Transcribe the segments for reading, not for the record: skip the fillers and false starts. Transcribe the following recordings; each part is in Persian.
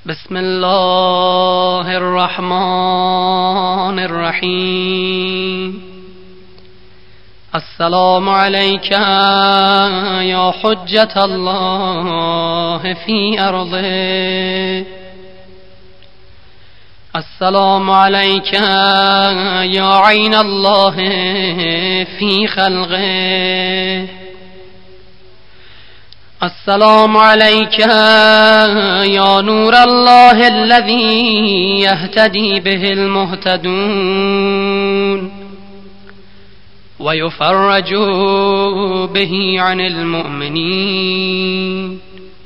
بسم الله الرحمن الرحیم. السلام علیک یا حجة الله فی ارضه. السلام علیک یا عین الله فی خلقه. السلام عليك يا نور الله الذي يهتدي به المهتدون ويفرج به عن المؤمنين.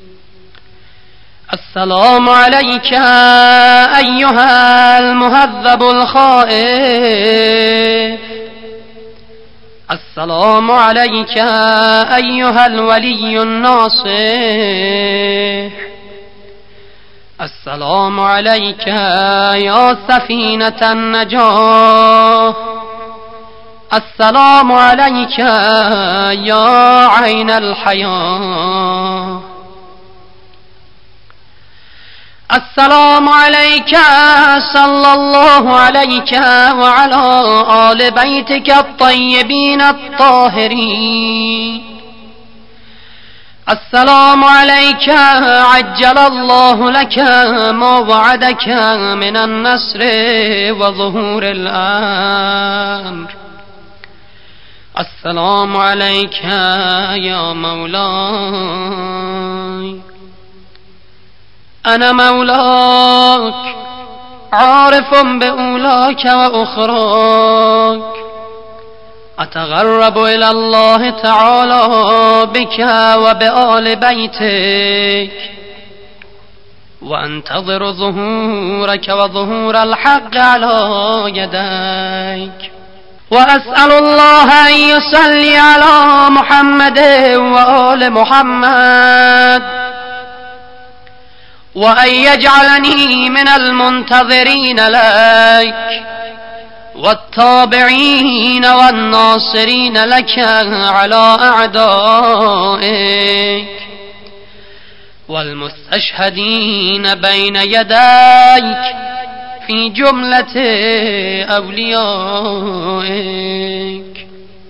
السلام عليك أيها المهذب الخائف. السلام عليك أيها الولي الناصح. السلام عليك يا سفينة النجاة. السلام عليك يا عين الحياة. السلام عليك صلى الله عليك وعلى آل بيتك الطيبين الطاهرين. السلام عليك عجل الله لك ما وعدك من النصر وظهور الأمر. السلام عليك يا مولاي. أنا مولاك عارف بأولاك وأخراك. أتغرب إلى الله تعالى بك وبآل بيتك وأنتظر ظهورك وظهور الحق على يديك. وأسأل الله أن يصلي على محمد وآل محمد وأن يجعلني من المنتظرين لك والتابعين والناصرين لك على أعدائك والمستشهدين بين يديك في جملة أوليائك.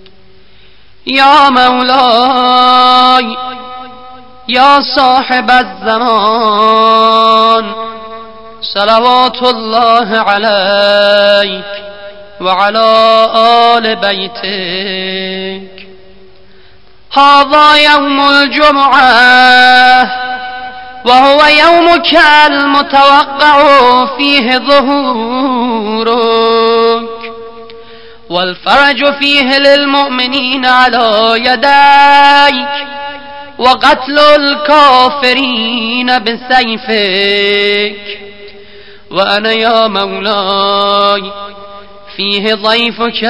يا مولاي يا صاحب الزمان صلوات الله عليك وعلى آل بيتك. هذا يوم الجمعة وهو يومك المتوقع فيه ظهورك والفرج فيه للمؤمنين على يديك وقتل الكافرين بسيفك. وأنا يا مولاي فيه ضيفك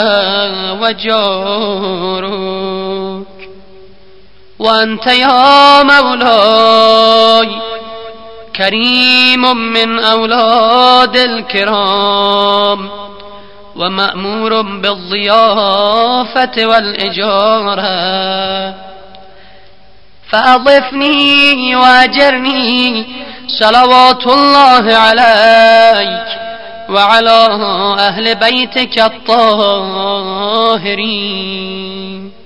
وجارك. وأنت يا مولاي كريم من أولاد الكرام ومأمور بالضيافة والإجارة. فأضفني وأجرني صلوات الله عليك وعلى أهل بيتك الطاهرين.